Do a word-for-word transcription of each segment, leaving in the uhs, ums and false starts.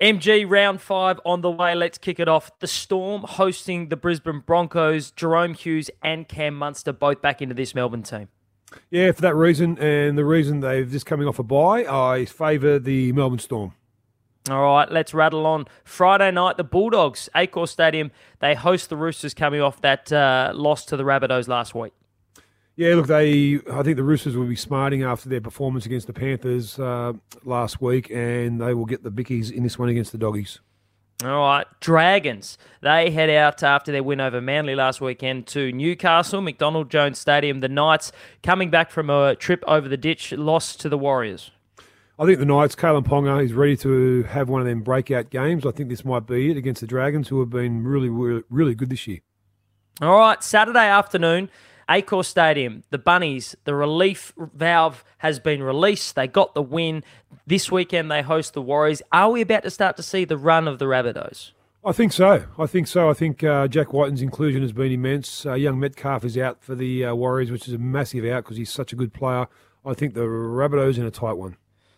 M G, round five on the way. Let's kick it off. The Storm hosting the Brisbane Broncos. Jerome Hughes and Cam Munster both back into this Melbourne team. Yeah, for that reason, and the reason they've just coming off a bye, I favour the Melbourne Storm. All right, let's rattle on. Friday night, the Bulldogs, Accor Stadium, they host the Roosters coming off that uh, loss to the Rabbitohs last week. Yeah, look, they. I think the Roosters will be smarting after their performance against the Panthers uh, last week, and they will get the bickies in this one against the Doggies. All right, Dragons. They head out after their win over Manly last weekend to Newcastle, McDonald Jones Stadium. The Knights coming back from a trip over the ditch, lost to the Warriors. I think the Knights, Kalen Ponga, is ready to have one of them breakout games. I think this might be it against the Dragons, who have been really, really, really good this year. All right, Saturday afternoon, Accor Stadium, the Bunnies, the relief valve has been released. They got the win. This weekend they host the Warriors. Are we about to start to see the run of the Rabbitohs? I think so. I think so. I think uh, Jack Whiten's inclusion has been immense. Uh, young Metcalf is out for the uh, Warriors, which is a massive out because he's such a good player. I think the Rabbitohs in a tight one.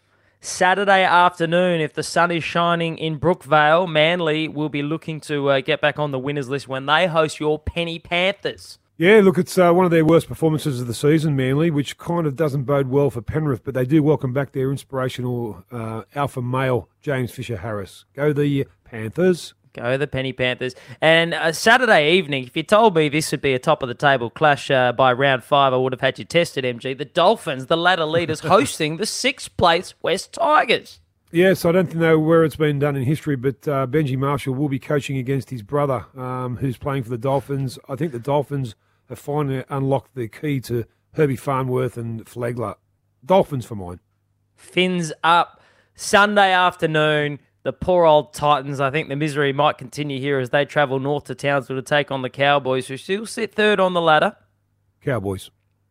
Saturday afternoon, if the sun is shining in Brookvale, Manly will be looking to uh, get back on the winners list when they host your Penny Panthers. Yeah, look, it's uh, one of their worst performances of the season, Manly, which kind of doesn't bode well for Penrith, but they do welcome back their inspirational uh, alpha male, James Fisher-Harris. Go the Panthers. Go the Penny Panthers. And uh, Saturday evening, if you told me this would be a top-of-the-table clash uh, by round five, I would have had you tested, M G. The Dolphins, the ladder leaders, hosting the sixth-place West Tigers. Yes, I don't know where it's been done in history, but uh, Benji Marshall will be coaching against his brother, um, who's playing for the Dolphins. I think the Dolphins have finally unlocked the key to Herbie Farnworth and Flagler. Dolphins for mine. Fins up. Sunday afternoon, the poor old Titans. I think the misery might continue here as they travel north to Townsville to take on the Cowboys, who still sit third on the ladder. Cowboys.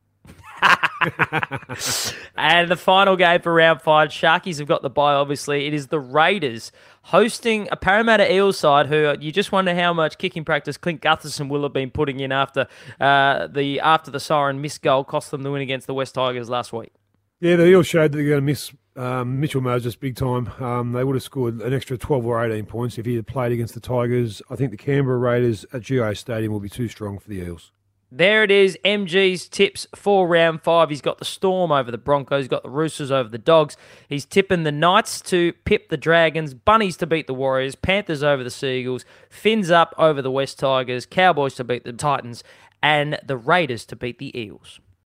And the final game for round five, Sharkies have got the bye, obviously. It is the Raiders hosting a Parramatta Eels side who you just wonder how much kicking practice Clint Gutherson will have been putting in after uh, the after the siren missed goal cost them the win against the West Tigers last week. Yeah, the Eels showed that they're going to miss um, Mitchell Moses big time. Um, they would have scored an extra twelve or eighteen points if he had played against the Tigers. I think the Canberra Raiders at G I Stadium will be too strong for the Eels. There it is, M G's tips for round five. He's got the Storm over the Broncos, he's got the Roosters over the Dogs. He's tipping the Knights to pip the Dragons, Bunnies to beat the Warriors, Panthers over the Seagulls, Fins up over the West Tigers, Cowboys to beat the Titans, and the Raiders to beat the Eagles.